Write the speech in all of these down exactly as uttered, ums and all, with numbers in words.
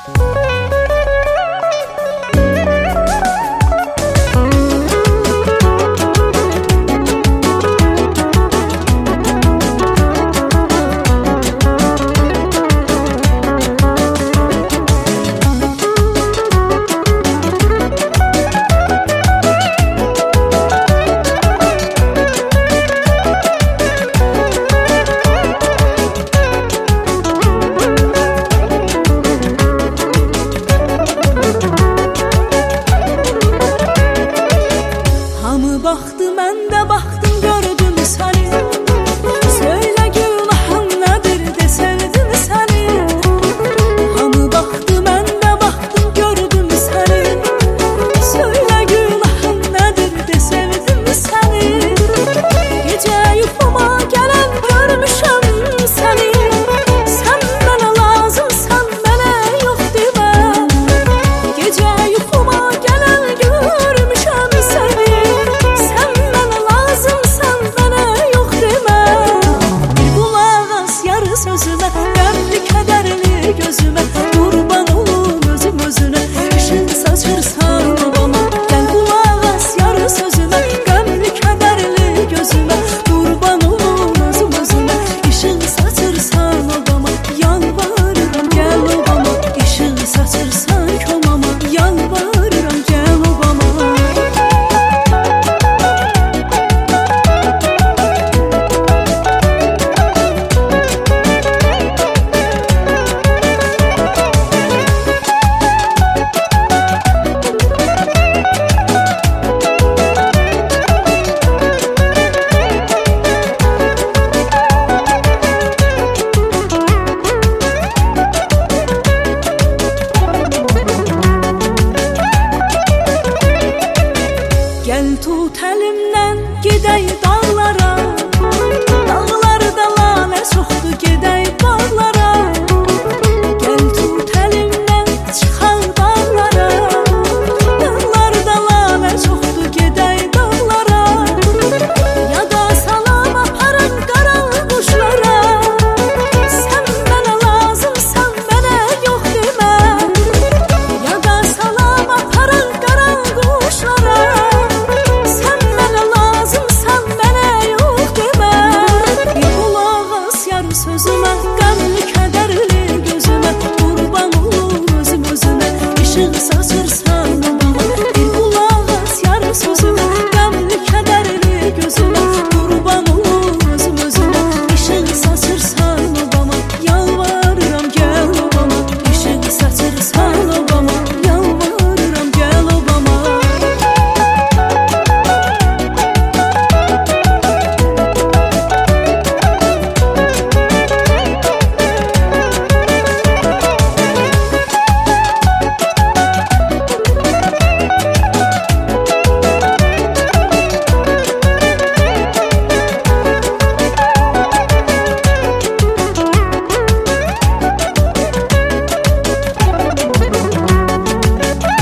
Baxdı, mən də baxdım, gördüm səni. Söylə günahın nədir, desəydin səni. Hamı baxdı, mən də baxdım, gördüm səni. Söylə günahın nədir, desəydin səni. Gecə yuxuma gələn görmüşəm səni. Sən mənə lazımsan, mənə yox demə. Gecə yuxuma gələn görmüşəm səni. Sözümə, qəmli kədərli gözümə, qurban olum özüm özünə, işin saçırsan obama. Gəl qulaq as yarı sözümə, qəmli kədərli gözümə, qurban olum özüm özünə, işin saçırsan obama. Yalvarıram gəl obama, işin saçırsan komama. Yalvarıram gəl obama. Gəl tut əlimdən, gedək dağlara. Dağlarda lalə çoxdur, gedək bağlara. Gəl tut əlimdən, çıxaq dağlara. Dağlarda lalə çoxdur, gedək dağlara. Yada salam aparan qaral quşlara. Sən mənə lazımsan, mənə yox demə. Yada salam aparan qaral quşlara. Sözümə, qəmli kədərli gözümə, qurban olum özüm özümə, işıq saçırsan obama. Bir qulaq as yarı sözümə, qəmli kədərli gözümə, qurban olum özüm özümə, işıq saçırsan obama. Yalvarıram gəl obama, işıq saçırsan obama. Yalvarıram gəl obama.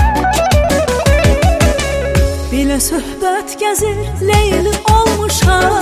Belə söhbət gəzir, Leyli olmuşam.